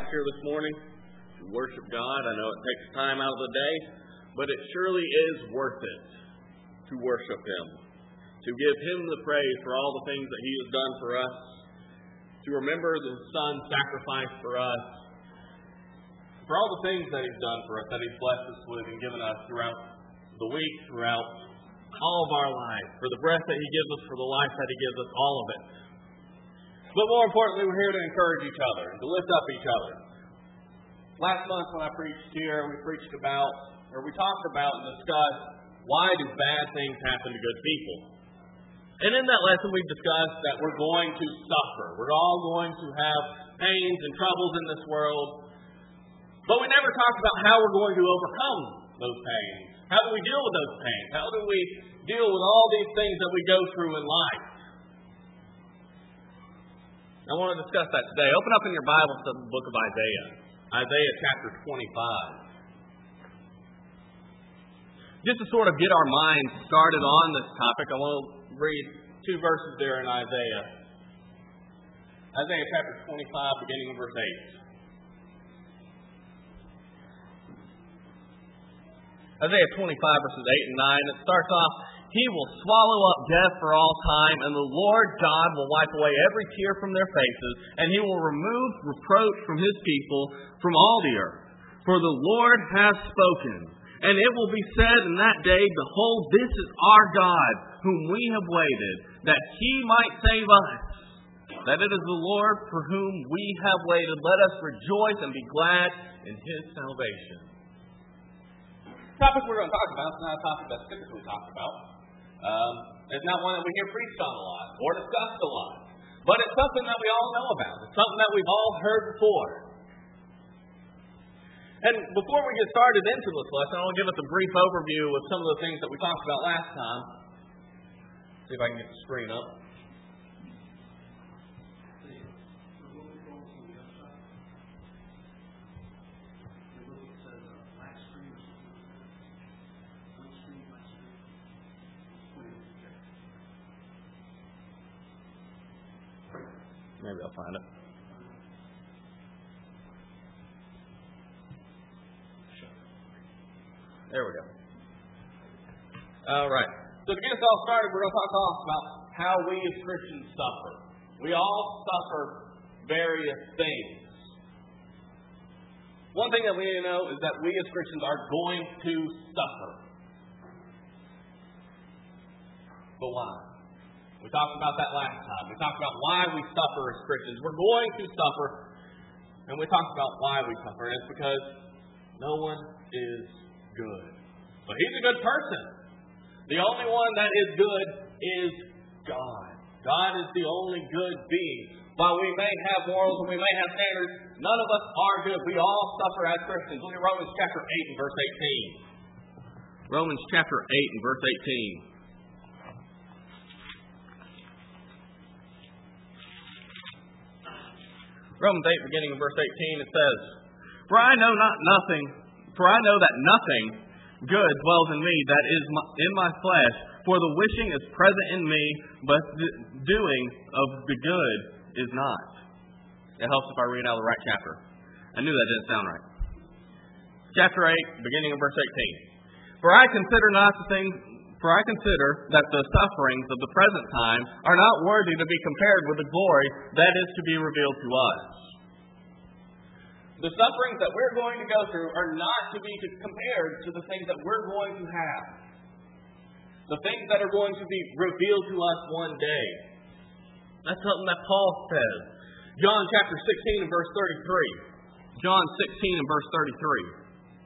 here this morning to worship God. I know it takes time out of the day, but it surely is worth it to worship Him, to give Him the praise for all the things that He has done for us, to remember the Son's sacrifice for us, for all the things that He's done for us, that He's blessed us with and given us throughout the week, throughout all of our lives, for the breath that He gives us, for the life that He gives us, all of it. But more importantly, we're here to encourage each other, to lift up each other. Last month when I preached here, we talked about and discussed why do bad things happen to good people. And in that lesson, we discussed that we're going to suffer. We're all going to have pains and troubles in this world. But we never talked about how we're going to overcome those pains. How do we deal with those pains? How do we deal with all these things that we go through in life? I want to discuss that today. Open up in your Bible to the book of Isaiah. Isaiah chapter 25. Just to sort of get our minds started on this topic, I want to read two verses there in Isaiah. Isaiah chapter 25, beginning in verse 8. Isaiah 25, verses 8 and 9. It starts off, He will swallow up death for all time, and the Lord God will wipe away every tear from their faces, and He will remove reproach from His people from all the earth. For the Lord has spoken, and it will be said in that day, Behold, this is our God, whom we have waited, that He might save us. That it is the Lord for whom we have waited. Let us rejoice and be glad in His salvation. The topic we're going to talk about is not a topic that's typically talked about. It's not one that we hear preached on a lot or discussed a lot. But it's something that we all know about. It's something that we've all heard before. And before we get started into this lesson, I want to give us a brief overview of some of the things that we talked about last time. See if I can get the screen up. Maybe I'll find it. There we go. All right. So to get us all started, we're going to talk about how we as Christians suffer. We all suffer various things. One thing that we need to know is that we as Christians are going to suffer. But why? We talked about that last time. We talked about why we suffer as Christians. We're going to suffer. And we talked about why we suffer. And it's because no one is good. But He's a good person. The only one that is good is God. God is the only good being. While we may have morals and we may have standards, none of us are good. We all suffer as Christians. Look at Romans chapter 8 and verse 18. Romans chapter 8 and verse 18. Romans 8, beginning in verse 18, it says, For I know that nothing good dwells in me that is in my flesh, for the wishing is present in me, but the doing of the good is not. It helps if I read out of the right chapter. I knew that didn't sound right. Chapter 8, beginning in verse 18. For I consider that the sufferings of the present time are not worthy to be compared with the glory that is to be revealed to us. The sufferings that we're going to go through are not to be compared to the things that we're going to have. The things that are going to be revealed to us one day. That's something that Paul says. John chapter 16 and verse 33. John 16 and verse 33.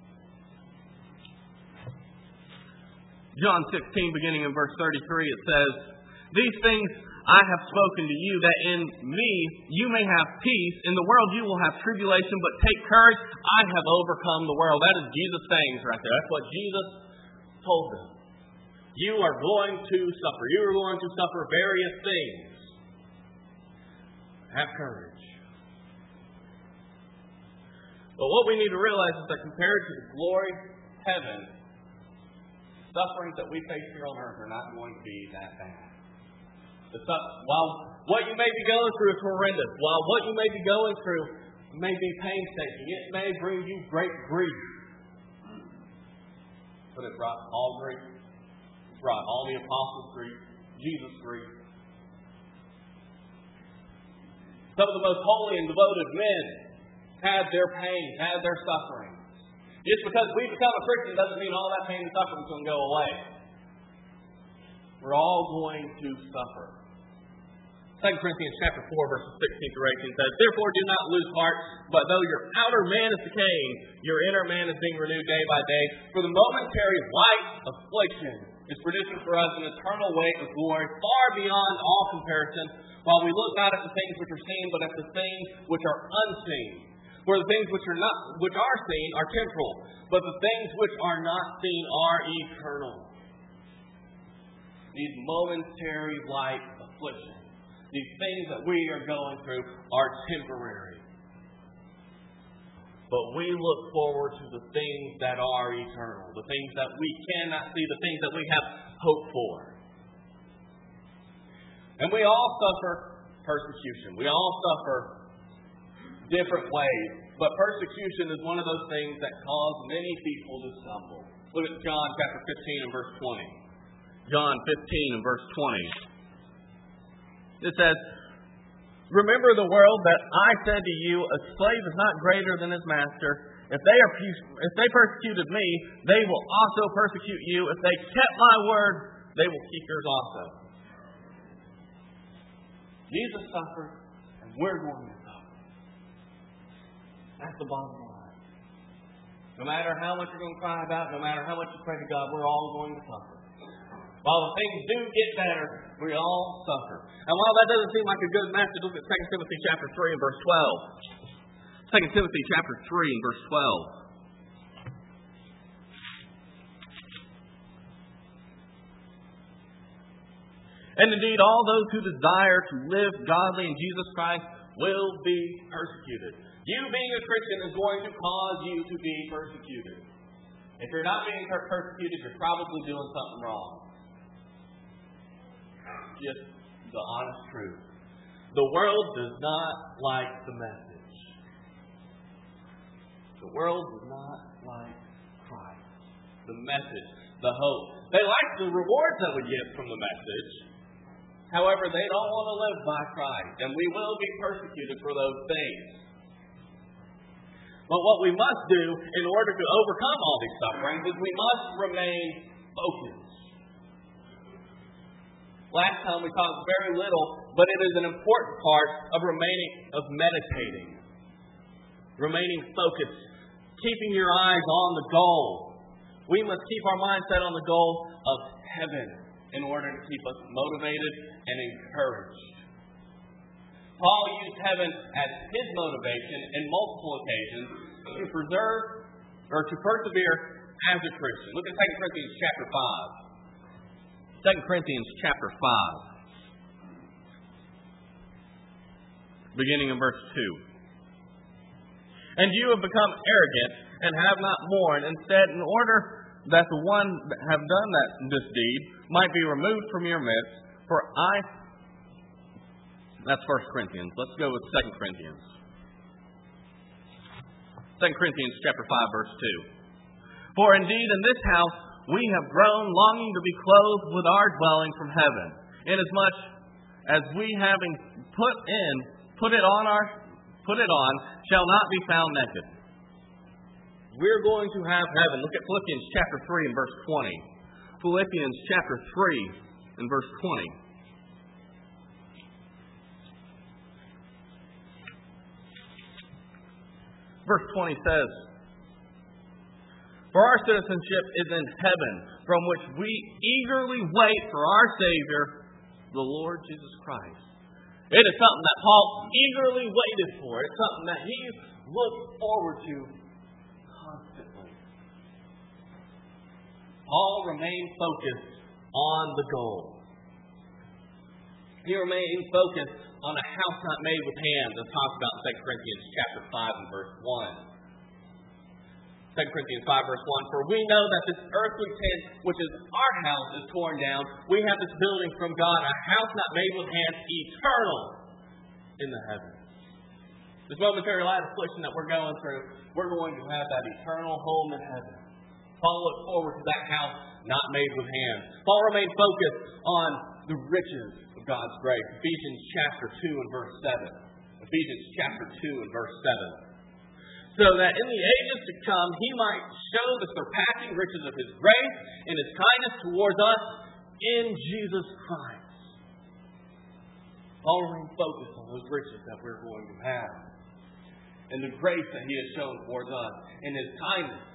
John 16, beginning in verse 33, it says, These things I have spoken to you, that in me you may have peace. In the world you will have tribulation, but take courage, I have overcome the world. That is Jesus' sayings right there. That's what Jesus told them. You are going to suffer. You are going to suffer various things. Have courage. But what we need to realize is that compared to the glory of heaven, sufferings that we face here on earth are not going to be that bad. While what you may be going through is horrendous, while what you may be going through may be painstaking. It may bring you great grief. But it brought all grief. It brought all the apostles' grief, Jesus' grief. Some of the most holy and devoted men had their pain, had their suffering. Just because we become a Christian doesn't mean all that pain and suffering is going to go away. We're all going to suffer. 2 Corinthians chapter 4, verses 16 through 18 says, "Therefore do not lose heart, but though your outer man is decaying, your inner man is being renewed day by day. For the momentary light affliction is producing for us an eternal weight of glory far beyond all comparison, while we look not at the things which are seen, but at the things which are unseen. For the things which are seen are temporal, but the things which are not seen are eternal." These momentary light afflictions, these things that we are going through, are temporary. But we look forward to the things that are eternal, the things that we cannot see, the things that we have hope for. And we all suffer persecution. We all suffer different ways. But persecution is one of those things that cause many people to stumble. Look at John chapter 15 and verse 20. John 15 and verse 20. It says, "Remember the word that I said to you, a slave is not greater than his master. If they persecuted me, they will also persecute you. If they kept my word, they will keep yours also." Jesus suffered, and we're going to suffer. That's the bottom line. No matter how much you're going to cry about, no matter how much you pray to God, we're all going to suffer. While the things do get better, we all suffer. And while that doesn't seem like a good message, look at 2 Timothy chapter 3 and verse 12. 2 Timothy chapter 3 and verse 12. "And indeed, all those who desire to live godly in Jesus Christ will be persecuted." You being a Christian is going to cause you to be persecuted. If you're not being persecuted, you're probably doing something wrong. Just the honest truth. The world does not like the message. The world does not like Christ. The message, the hope. They like the rewards that we get from the message. However, they don't want to live by Christ. And we will be persecuted for those things. But what we must do in order to overcome all these sufferings is we must remain focused. Last time we talked very little, but it is an important part of meditating. Remaining focused. Keeping your eyes on the goal. We must keep our mind set on the goal of heaven in order to keep us motivated and encouraged. Paul used heaven as his motivation in multiple occasions to preserve or to persevere as a Christian. Look at 2 Corinthians chapter 5. 2 Corinthians chapter 5. Beginning in verse 2. "And you have become arrogant and have not mourned. Instead, in order that the one that have done this deed might be removed from your midst, That's 1 Corinthians. Let's go with 2 Corinthians. 2 Corinthians chapter 5, verse 2. "For indeed in this house we have grown, longing to be clothed with our dwelling from heaven, inasmuch as we, having put it on, shall not be found naked." We're going to have heaven. Look at Philippians chapter 3 and verse 20. Philippians chapter 3 and verse 20. Verse 20 says, "For our citizenship is in heaven, from which we eagerly wait for our Savior, the Lord Jesus Christ." It is something that Paul eagerly waited for. It's something that he looked forward to constantly. Paul remained focused on the goal. He remained focused on a house not made with hands, as talked about in 2 Corinthians chapter 5 and verse 1. 2 Corinthians 5 verse 1, "For we know that this earthly tent, which is our house, is torn down. We have this building from God, a house not made with hands, eternal in the heavens." This momentary light affliction that we're going through, we're going to have that eternal home in heaven. Paul looked forward to that house not made with hands. Paul remained focused on the riches of God's grace. Ephesians chapter 2 and verse 7. Ephesians chapter 2 and verse 7. So that in the ages to come, he might show the surpassing riches of his grace and his kindness towards us in Jesus Christ. Paul remained focused on those riches that we're going to have, and the grace that he has shown towards us, and his kindness.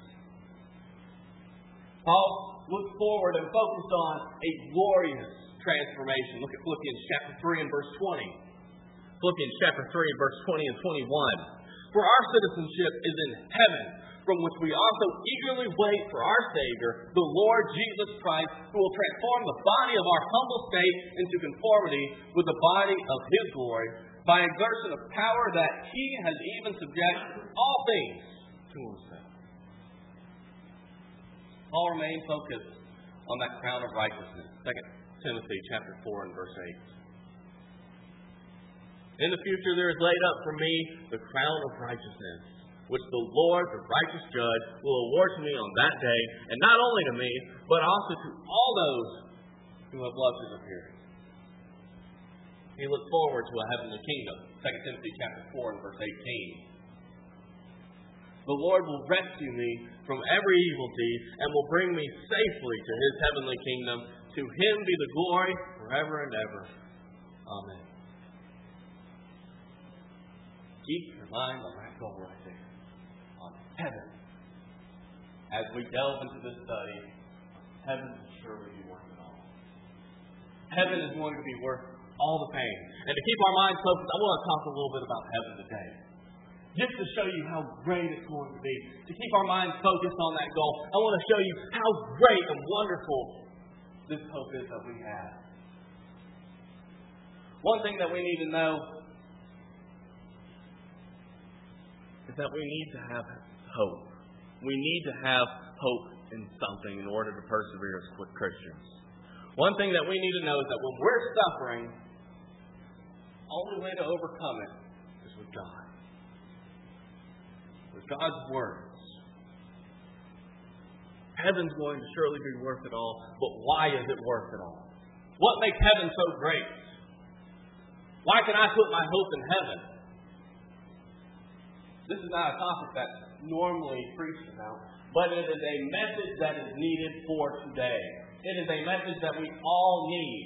Paul looked forward and focused on a glorious transformation. Look at Philippians chapter 3 and verse 20. Philippians chapter 3 and verse 20 and 21. For our citizenship is in heaven, from which we also eagerly wait for our Savior, the Lord Jesus Christ, who will transform the body of our humble state into conformity with the body of His glory, by exertion of power that He has even subjected all things to Himself. Paul remained focused on that crown of righteousness. 2 Timothy chapter 4 and verse 8. In the future there is laid up for me the crown of righteousness, which the Lord, the righteous judge, will award to me on that day, and not only to me, but also to all those who have loved His appearing. He looked forward to a heavenly kingdom. 2 Timothy chapter 4 and verse 18. The Lord will rescue me from every evil deed and will bring me safely to His heavenly kingdom. To Him be the glory forever and ever. Amen. Keep your mind on that goal right there. On heaven. As we delve into this study, heaven will surely be worth it all. Heaven is going to be worth all the pain. And to keep our minds focused, I want to talk a little bit about heaven today. Just to show you how great it's going to be. To keep our minds focused on that goal, I want to show you how great and wonderful this hope is that we have. One thing that we need to know is that we need to have hope. We need to have hope in something in order to persevere as Christians. One thing that we need to know is that when we're suffering, the only way to overcome it is with God. With God's words. Heaven's going to surely be worth it all, but why is it worth it all? What makes heaven so great? Why can I put my hope in heaven? This is not a topic that's normally preached about, but it is a message that is needed for today. It is a message that we all need.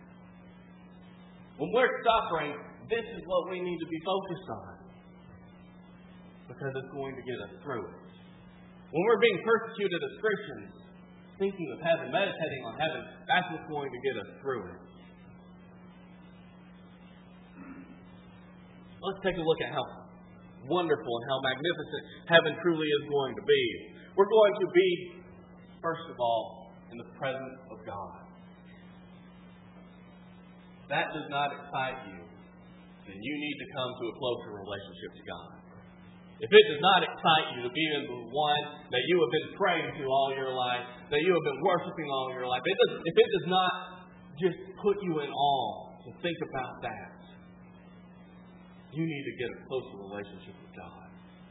When we're suffering, this is what we need to be focused on, because it's going to get us through it. When we're being persecuted as Christians, thinking of heaven, meditating on heaven, that's what's going to get us through it. Let's take a look at how wonderful and how magnificent heaven truly is going to be. We're going to be, first of all, in the presence of God. That does not excite you, then you need to come to a closer relationship to God. If it does not excite you to be in the one that you have been praying to all your life, that you have been worshiping all your life, if it does not just put you in awe to think about that, you need to get a closer relationship with God.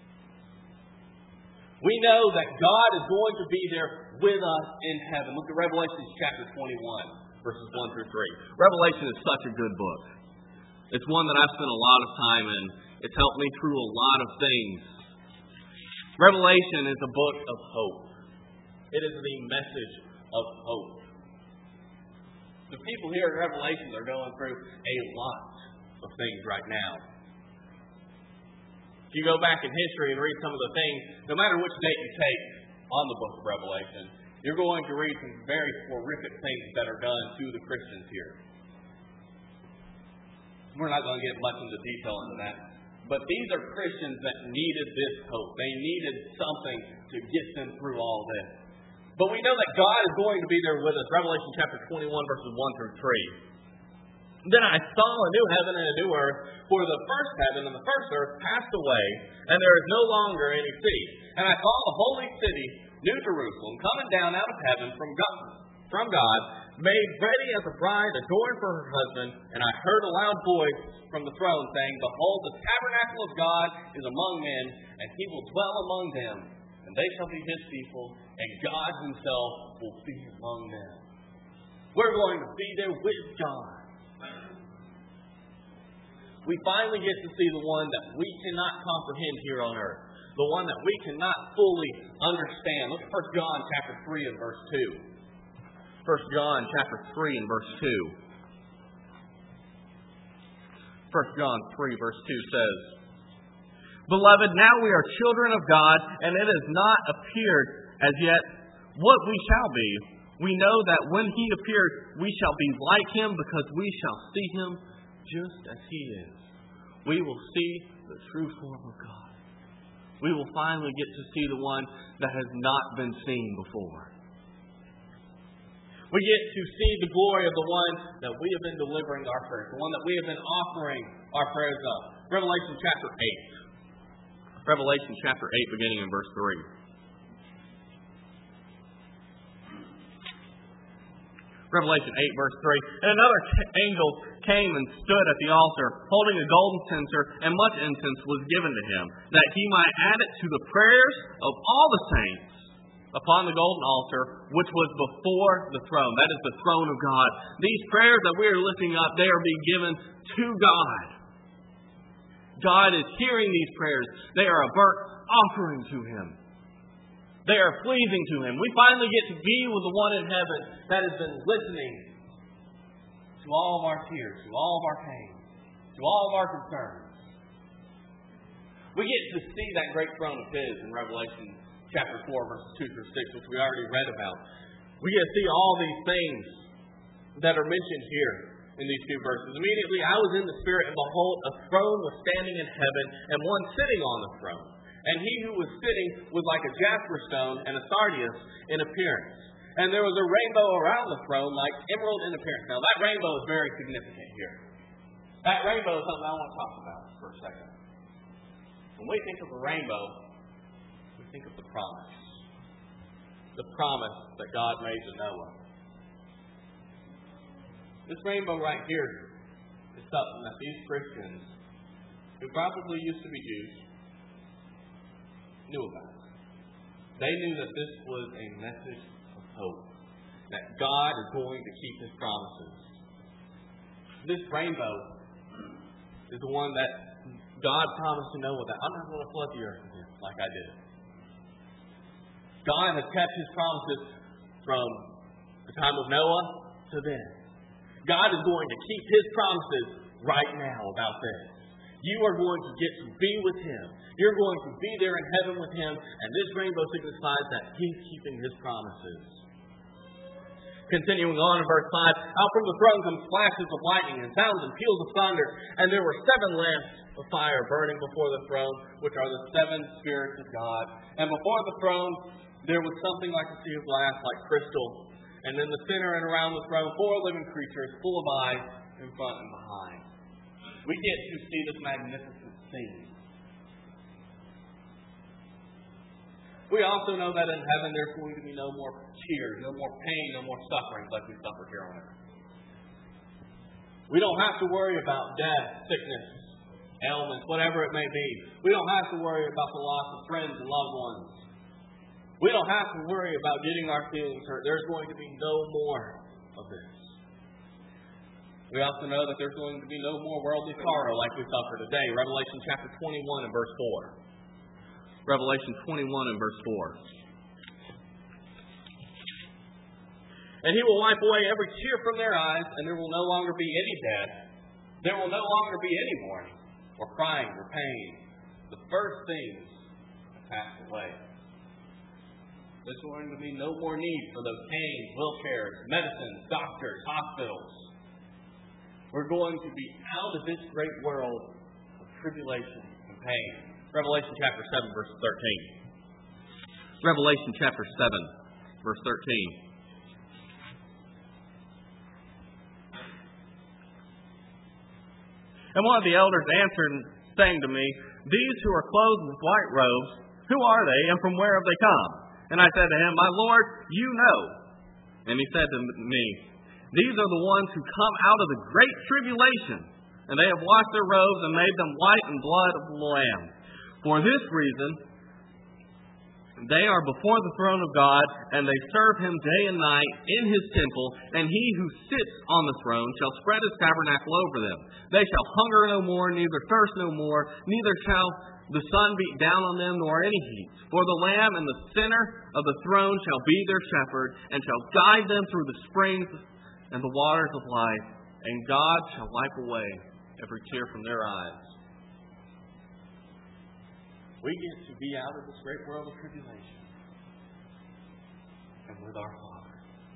We know that God is going to be there with us in heaven. Look at Revelation chapter 21, verses 1 through 3. Revelation is such a good book. It's one that I've spent a lot of time in. It's helped me through a lot of things. Revelation is a book of hope. It is the message of hope. The people here in Revelation are going through a lot of things right now. If you go back in history and read some of the things, no matter which date you take on the book of Revelation, you're going to read some very horrific things that are done to the Christians here. We're not going to get much into detail into that. But these are Christians that needed this hope. They needed something to get them through all this. But we know that God is going to be there with us. Revelation chapter 21, verses 1 through 3. Then I saw a new heaven and a new earth, for the first heaven and the first earth passed away, and there is no longer any sea. And I saw the holy city, New Jerusalem, coming down out of heaven from God, made ready as a bride adorned for her husband, and I heard a loud voice from the throne saying, Behold, the tabernacle of God is among men, and he will dwell among them, and they shall be his people, and God himself will be among them. We're going to be there with God. We finally get to see the one that we cannot comprehend here on earth. The one that we cannot fully understand. Look at 1 John chapter 3 and verse 2. 1 John chapter 3 and verse 2. 1 John 3 verse 2 says, Beloved, now we are children of God, and it has not appeared as yet what we shall be. We know that when he appears, we shall be like him, because we shall see him just as he is. We will see the true form of God. We will finally get to see the one that has not been seen before. We get to see the glory of the one that we have been delivering our prayers, the one that we have been offering our prayers of. Revelation chapter 8. Revelation chapter 8, beginning in verse 3. Revelation 8, verse 3. And another angel came and stood at the altar, holding a golden censer, and much incense was given to him, that he might add it to the prayers of all the saints upon the golden altar, which was before the throne. That is the throne of God. These prayers that we are lifting up, they are being given to God. God is hearing these prayers. They are a burnt offering to him. They are pleasing to him. We finally get to be with the one in heaven that has been listening to all of our tears, to all of our pain, to all of our concerns. We get to see that great throne of his in Revelation chapter 4, verses 2 through 6, which we already read about. We get to see all these things that are mentioned here in these two verses. Immediately I was in the Spirit, and behold, a throne was standing in heaven, and one sitting on the throne. And he who was sitting was like a jasper stone and a sardius in appearance. And there was a rainbow around the throne like emerald in appearance. Now that rainbow is very significant here. That rainbow is something I want to talk about for a second. When we think of a rainbow, we think of the promise. The promise that God made to Noah. This rainbow right here is something that these Christians, who probably used to be Jews, knew about. They knew that this was a message of hope. That God is going to keep his promises. This rainbow is the one that God promised to Noah that I'm not going to flood the earth again like I did. God has kept his promises from the time of Noah to then. God is going to keep his promises right now about this. You are going to get to be with him. You're going to be there in heaven with him. And this rainbow signifies that he's keeping his promises. Continuing on in verse 5. Out from the throne comes flashes of lightning and sounds and peals of thunder. And there were 7 lamps of fire burning before the throne, which are the 7 spirits of God. And before the throne there was something like a sea of glass, like crystal. And in the center and around the throne 4 living creatures full of eyes in front and behind. We get to see this magnificent scene. We also know that in heaven there's going to be no more tears, no more pain, no more suffering like we suffer here on earth. We don't have to worry about death, sickness, ailments, whatever it may be. We don't have to worry about the loss of friends and loved ones. We don't have to worry about getting our feelings hurt. There's going to be no more of this. We also know that there's going to be no more worldly sorrow like we suffer today. Revelation chapter 21 and verse 4. Revelation 21 and verse 4. And he will wipe away every tear from their eyes, and there will no longer be any death. There will no longer be any mourning, or crying, or pain. The first things have passed away. There's going to be no more need for those canes, wheelchairs, medicines, doctors, hospitals. We're going to be out of this great world of tribulation and pain. Revelation chapter 7, verse 13. Revelation chapter 7, verse 13. And one of the elders answered, saying to me, These who are clothed with white robes, who are they, and from where have they come? And I said to him, My Lord, you know. And he said to me, These are the ones who come out of the great tribulation, and they have washed their robes and made them white in blood of the Lamb. For this reason, they are before the throne of God, and they serve Him day and night in His temple, and He who sits on the throne shall spread His tabernacle over them. They shall hunger no more, neither thirst no more, neither shall the sun beat down on them, nor any heat. For the Lamb in the center of the throne shall be their shepherd, and shall guide them through the springs and the waters of life, and God shall wipe away every tear from their eyes. We get to be out of this great world of tribulation and with our Father.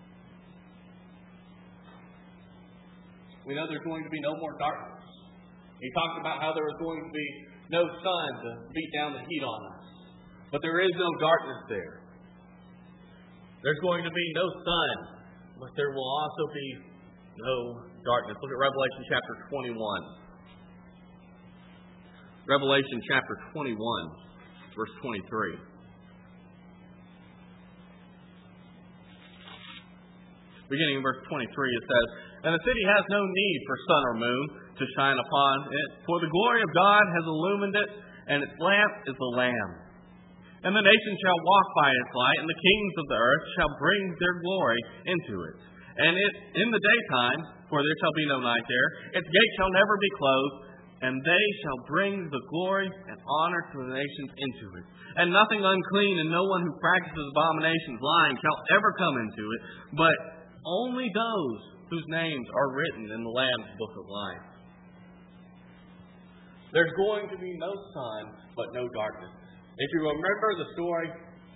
We know there's going to be no more darkness. He talked about how there was going to be no sun to beat down the heat on us. But there is no darkness there. There's going to be no sun, but there will also be no darkness. Look at Revelation chapter 21. Revelation chapter 21, verse 23. Beginning in verse 23, it says, "And the city has no need for sun or moon to shine upon it, for the glory of God has illumined it, and its lamp is the Lamb. And the nations shall walk by its light, and the kings of the earth shall bring their glory into it. And it in the daytime, for there shall be no night there, its gates shall never be closed, and they shall bring the glory and honor to the nations into it. And nothing unclean and no one who practices abominations, lying, shall ever come into it, but only those whose names are written in the Lamb's book of life." There's going to be no sun, but no darkness. If you remember the story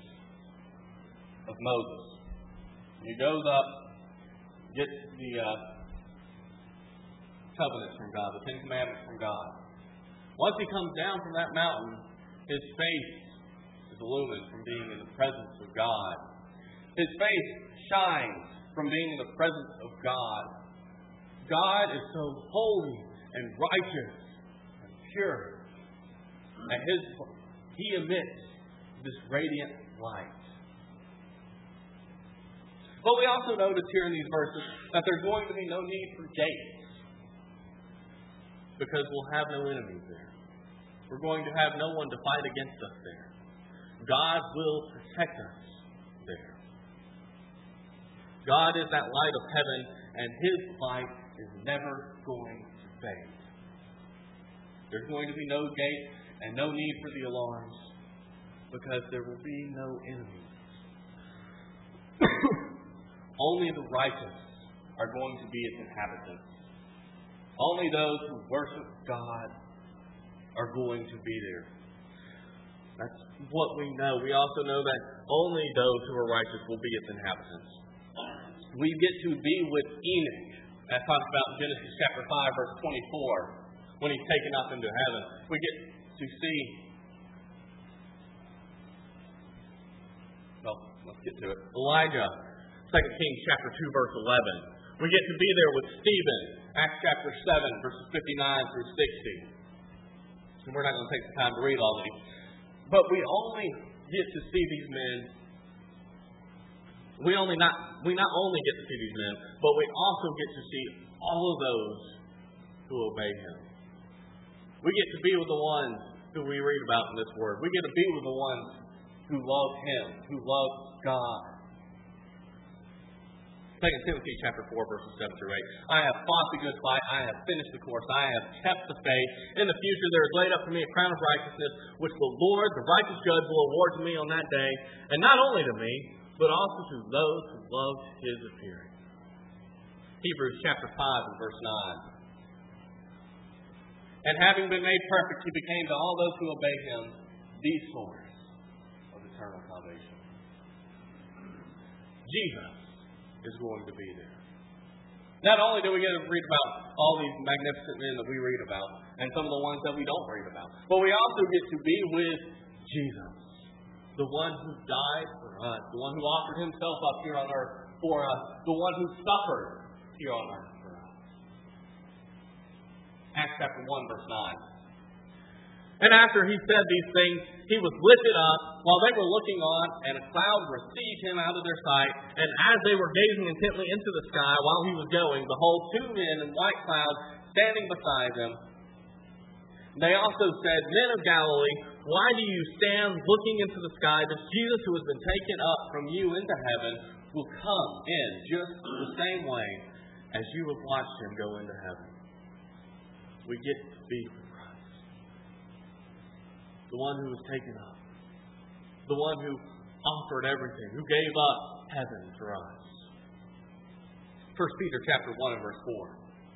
of Moses, he goes up, gets the covenants from God, the Ten Commandments from God. Once he comes down from that mountain, his face is illumined from being in the presence of God. His face shines from being in the presence of God. God is so holy and righteous and pure, and He emits this radiant light. But we also notice here in these verses that there's going to be no need for gates, because we'll have no enemies there. We're going to have no one to fight against us there. God will protect us there. God is that light of heaven, and His light is never going to fade. There's going to be no gate and no need for the alarms, because there will be no enemies. Only the righteous are going to be its inhabitants. Only those who worship God are going to be there. That's what we know. We also know that only those who are righteous will be its inhabitants. We get to be with Enoch, as talked about in Genesis chapter 5, verse 24, when he's taken up into heaven. We get to see, let's get to it, Elijah, 2 Kings chapter 2, verse 11. We get to be there with Stephen, Acts chapter 7, verses 59 through 60. And we're not going to take the time to read all these. But we only get to see these men. We not only get to see these men, but we also get to see all of those who obey Him. We get to be with the ones who we read about in this Word. We get to be with the ones who love Him, who love God. 2 Timothy chapter 4, verses 7 through 8. "I have fought the good fight. I have finished the course. I have kept the faith. In the future there is laid up for me a crown of righteousness, which the Lord, the righteous judge, will award to me on that day. And not only to me, but also to those who love His appearing." Hebrews chapter 5 and verse 9. "And having been made perfect, He became to all those who obey Him the source of eternal salvation." Jesus is going to be there. Not only do we get to read about all these magnificent men that we read about, and some of the ones that we don't read about, but we also get to be with Jesus, the one who died for us, the one who offered Himself up here on earth for us, the one who suffered here on earth for us. Acts chapter 1, verse 9. "And after He said these things, He was lifted up while they were looking on, and a cloud received him out of their sight. And as they were gazing intently into the sky while he was going, behold, two men in white clouds standing beside them. They also said, Men of Galilee, why do you stand looking into the sky? This Jesus who has been taken up from you into heaven will come in just the same way as you have watched him go into heaven. We get to be with Christ, the one who was taken up, the one who offered everything, who gave up heaven for us. 1 Peter chapter 1 and verse 4.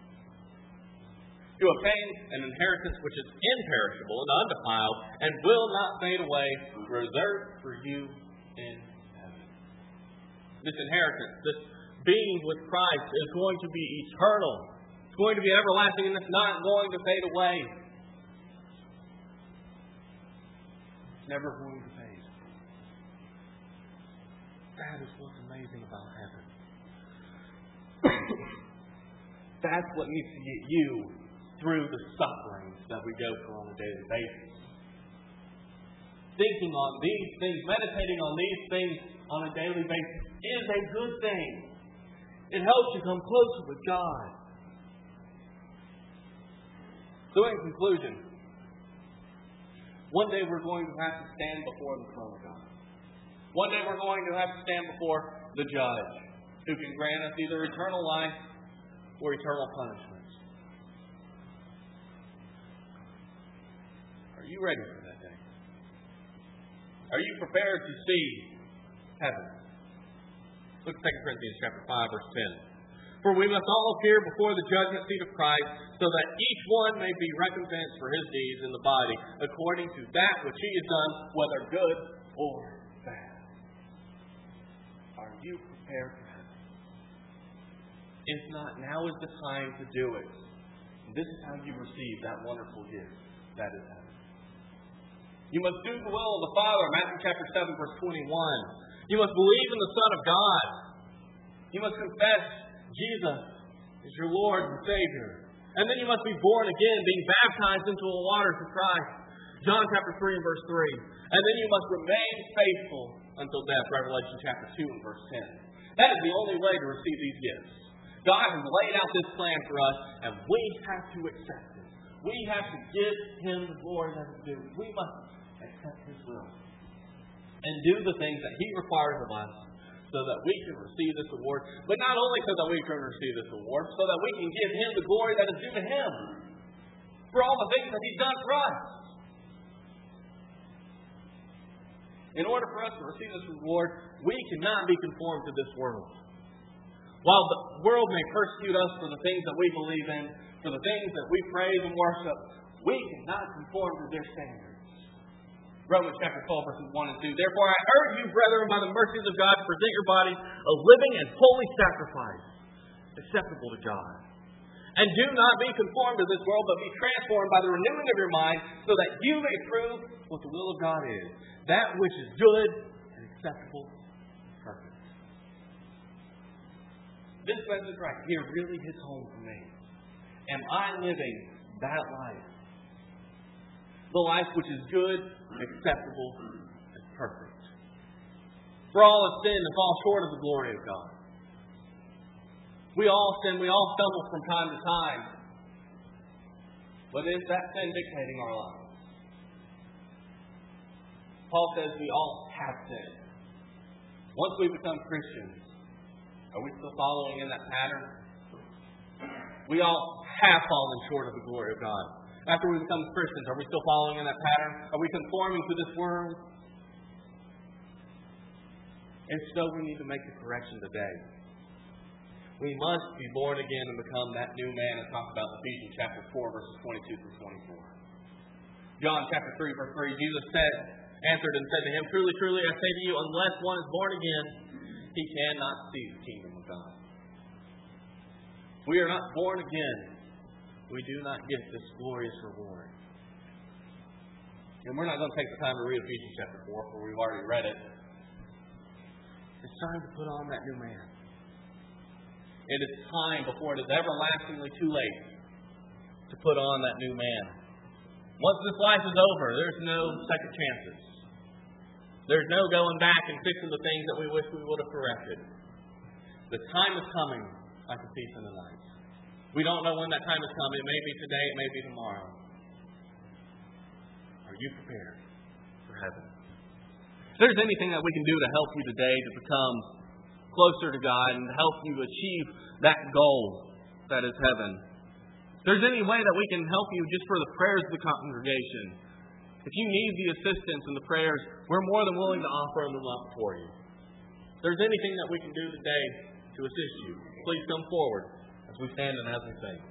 To obtain an inheritance which is imperishable and undefiled and will not fade away, reserved for you in heaven. This inheritance, this being with Christ, is going to be eternal. It's going to be everlasting, and it's not going to fade away. It's never going to fade. That is what's amazing about heaven. That's what needs to get you through the sufferings that we go through on a daily basis. Thinking on these things, meditating on these things on a daily basis is a good thing. It helps you come closer with God. So in conclusion, one day we're going to have to stand before the throne of God. One day we're going to have to stand before the judge who can grant us either eternal life or eternal punishment. Are you ready for that day? Are you prepared to see heaven? Look at 2 Corinthians chapter 5, verse 10. For we must all appear before the judgment seat of Christ, so that each one may be recompensed for his deeds in the body, according to that which he has done, whether good or bad. Are you prepared for heaven? If not, now is the time to do it. This is how you receive that wonderful gift that is heaven. You must do the will of the Father, Matthew chapter 7, verse 21. You must believe in the Son of God. You must confess Jesus is your Lord and Savior. And then you must be born again, being baptized into the waters of Christ. John chapter 3 and verse 3. And then you must remain faithful until death, Revelation chapter 2 and verse 10. That is the only way to receive these gifts. God has laid out this plan for us, and we have to accept it. We have to give Him the glory that is due. We must accept His will and do the things that He requires of us so that we can receive this award. But not only so that we can receive this award, so that we can give Him the glory that is due to Him for all the things that He's done for us. In order for us to receive this reward, we cannot be conformed to this world. While the world may persecute us for the things that we believe in, for the things that we praise and worship, we cannot conform to their standards. Romans chapter 12, verses 1 and 2. Therefore I urge you, brethren, by the mercies of God, to present your bodies a living and holy sacrifice, acceptable to God. And do not be conformed to this world, but be transformed by the renewing of your mind, so that you may prove what the will of God is, that which is good and acceptable and perfect. This message right here really hits home for me. Am I living that life? The life which is good, acceptable, and perfect. For all have sinned and fall short of the glory of God. We all sin, we all stumble from time to time. But is that sin dictating our lives? Paul says we all have sinned. Once we become Christians, are we still following in that pattern? We all have fallen short of the glory of God. After we become Christians, are we still following in that pattern? Are we conforming to this world? If so, we need to make the correction today. We must be born again and become that new man and talk about Ephesians chapter 4, verses 22 through 24. John chapter 3, verse 3, Jesus answered and said to him, Truly, truly, I say to you, unless one is born again, he cannot see the kingdom of God. If we are not born again, we do not get this glorious reward. And we're not going to take the time to read Ephesians chapter 4, for we've already read it. It's time to put on that new man. It is time before it is everlastingly too late to put on that new man. Once this life is over, there's no second chances. There's no going back and fixing the things that we wish we would have corrected. The time is coming like a thief in the night. We don't know when that time is coming. It may be today, it may be tomorrow. Are you prepared for heaven? If there's anything that we can do to help you today to become closer to God and to help you achieve that goal that is heaven, if there's any way that we can help you just for the prayers of the congregation, if you need the assistance in the prayers, we're more than willing to offer them up for you. If there's anything that we can do today to assist you, please come forward as we stand and as we sing.